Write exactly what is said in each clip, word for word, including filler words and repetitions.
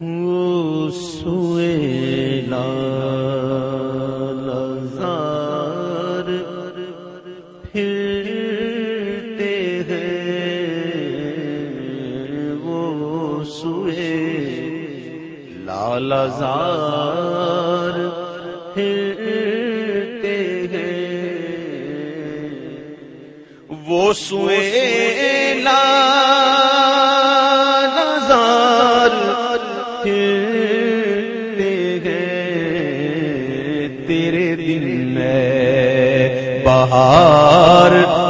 وہ سوئے لالزار پھرتے ہیں، وہ سوئے لالزار پھرتے ہیں، وہ سوئے لالزار پھرتے ہیں، تیرے دل میں بہار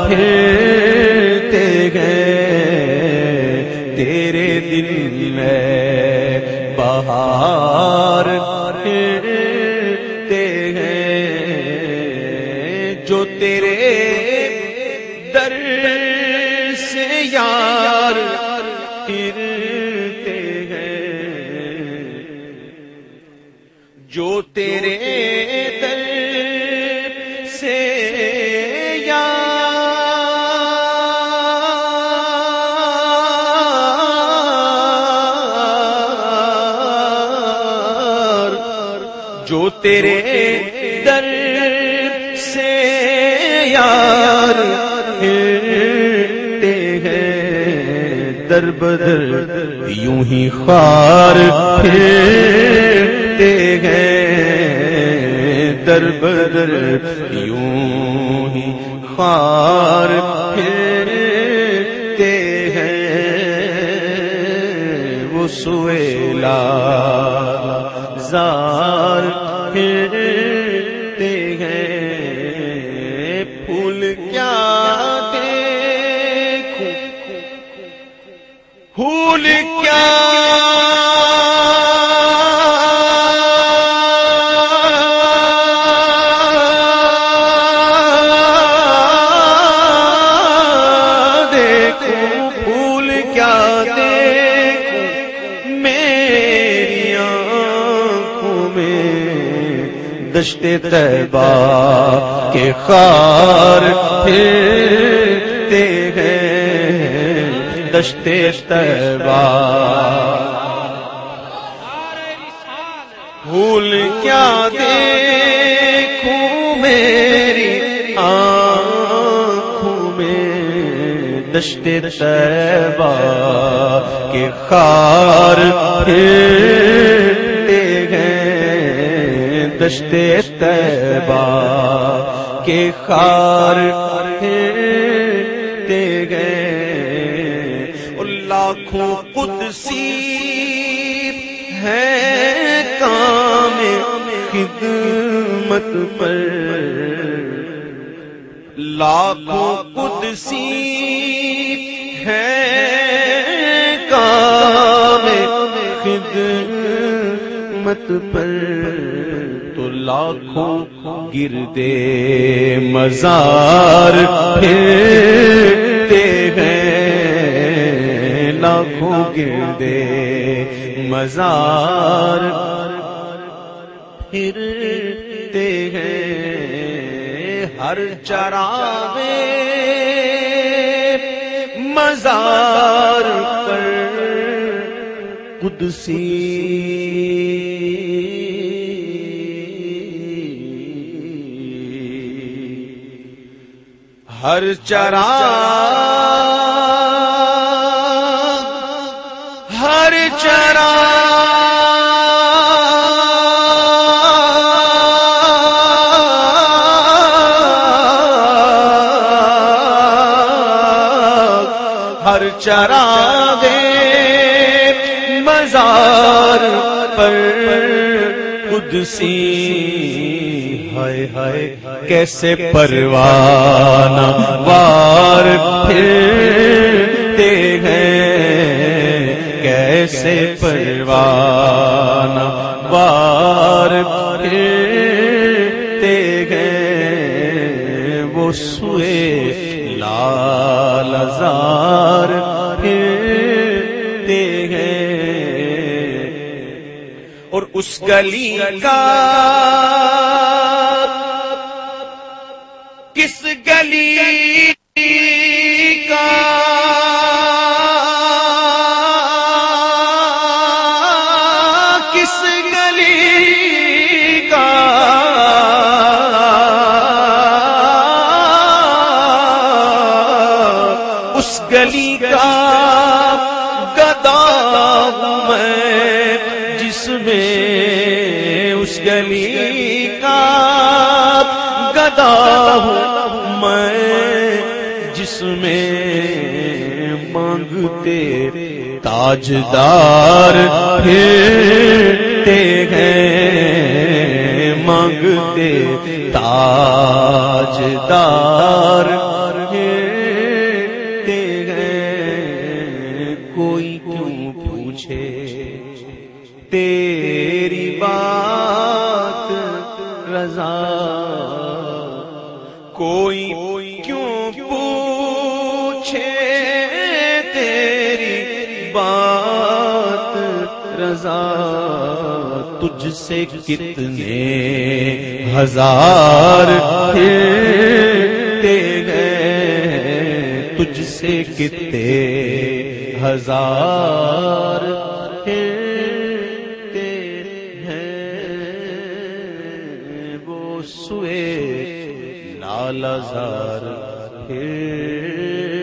پھرتے ہیں، تیرے دل میں بہار پھرتے ہیں، جو تیرے در سے یار پھرتے ہیں، جو تیرے در سے یار، جو تیرے در سے یار پھرتے ہیں، در بدر یوں ہی خار پھرتے ہیں، در بدر یوں ہی خار پھرتے ہیں، وہ سوئے لالزار پھرتے ہیں، پھول کیا دیکھوں، پھول کیا دشت طیبہ کے خار پھرتے ہیں، دشت طیبہ پھول کیا دیکھوں میری آنکھوں میں، دشت طیبہ کے خار پھرتے ہیں، دشت طیبہ کے خار پھرتے گئے، اور لاکھوں قدسی ہے کام خدمت پر، لاکھوں قدسی ہے کام خدمت پر، تو لاکھوں گردے مزار پھرتے ہیں، لاکھوں گردے مزار پھرتے ہیں، ہر چراغے مزار پر قدسی ہر چراغ ہر چراغ ہر چراغ مزار پر قدسی، ہائے ہائے کیسے پروانہ وار پھرتے ہیں، کیسے پروانہ وار پھرتے ہیں، وہ سوئے لالزار پھرتے ہیں، اور اس گلی کا کس گلی کا کا گدا ہوں میں، جس میں اس گلی کا گدا ہوں میں، جس میں مانگتے تاجدار پھرتے ہیں، مانگتے تاجدار پھرتے ہیں۔ کوئی کیوں پوچھے تیری بات رضا، کوئی کیوں پوچھے تیری بات رضا، تجھ سے کتنے ہزار پھرتے گئے، تجھ سے کتنے ہزار پھرتے ہیں، وہ سوئے لال زار پھر